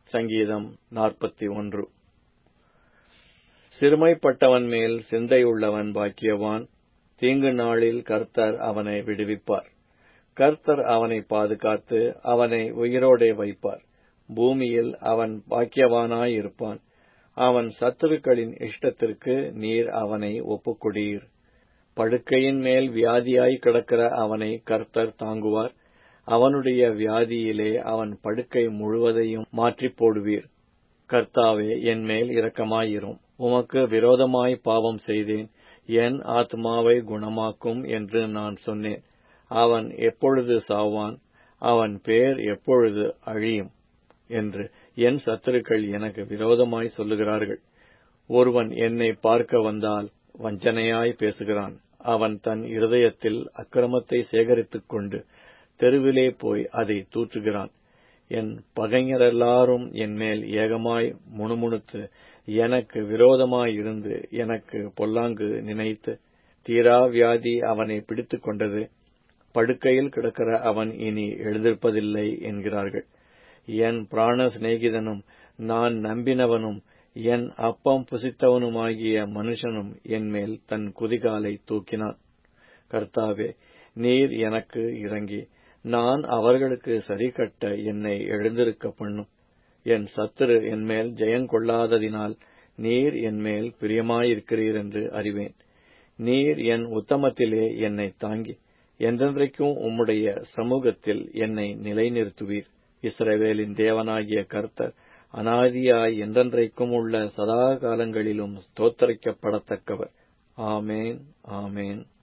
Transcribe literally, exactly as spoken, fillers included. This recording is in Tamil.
சங்கீதம் நாற்பத்தி ஒன்று. சிறுமைப்பட்டவன் மேல் சிந்தையுள்ளவன் பாக்கியவான். தீங்கு நாளில் கர்த்தர் அவனை விடுவிப்பார். கர்த்தர் அவனை பாதுகாத்து அவனை உயிரோடே வைப்பார். பூமியில் அவன் பாக்கியவானாயிருப்பான். அவன் சத்துருக்களின் இஷ்டத்திற்கு நீர் அவனை ஒப்புக்கொடீர். படுக்கையின் மேல் வியாதியாய் கிடக்கிற அவனை கர்த்தர் தாங்குவார். அவனுடைய வியாதியிலே அவன் படுக்கை முழுவதையும் மாற்றிப் போடுவீர். கர்த்தாவே, என் மேல் இரக்கமாயிரும். உமக்கு விரோதமாய் பாவம் செய்தேன். என் ஆத்மாவை குணமாக்கும் என்று நான் சொன்னேன். அவன் எப்பொழுது சாவான்? அவன் பேர் எப்பொழுது அழியும் என்று என் சத்துருக்கள் எனக்கு விரோதமாய் சொல்லுகிறார்கள். ஒருவன் என்னை பார்க்க வந்தால் வஞ்சனையாய் பேசுகிறான். அவன் தன் இருதயத்தில் அக்கிரமத்தை சேகரித்துக் கொண்டு தெருவிலே போய் அதை தூற்றுகிறான். என் பகைஞரெல்லாரும் என்மேல் ஏகமாய் முணுமுணுத்து எனக்கு விரோதமாயிருந்து எனக்கு பொல்லாங்கு நினைத்து, தீரா வியாதி அவனை பிடித்துக் கொண்டது, படுக்கையில் கிடக்கிற அவன் இனி எழுந்திருப்பதில்லை என்கிறார்கள். என் பிராண சிநேகிதனும் நான் நம்பினவனும் என் அப்பம் புசித்தவனுமாகிய மனுஷனும் என்மேல் தன் குதிகாலை தூக்கினான். கர்த்தாவே, நீர் எனக்கு இரங்கி நான் அவர்களுக்கு சரிகட்ட என்னை எழுந்திருக்க பண்ணும். என் சத்துரு என்மேல் ஜெயங்கொள்ளாததினால் நீர் என்மேல் பிரியமாயிருக்கிறீர் என்று அறிவேன். நீர் என் உத்தமத்திலே என்னை தாங்கி என்றென்றைக்கும் உம்முடைய சமூகத்தில் என்னை நிலைநிறுத்துவீர். இஸ்ரவேலின் தேவனாகிய கர்த்தர் அநாதியாய் என்றென்றைக்கும் உள்ள சதா காலங்களிலும் ஸ்தோத்தரிக்கப்படத்தக்கவர். ஆமேன், ஆமேன்.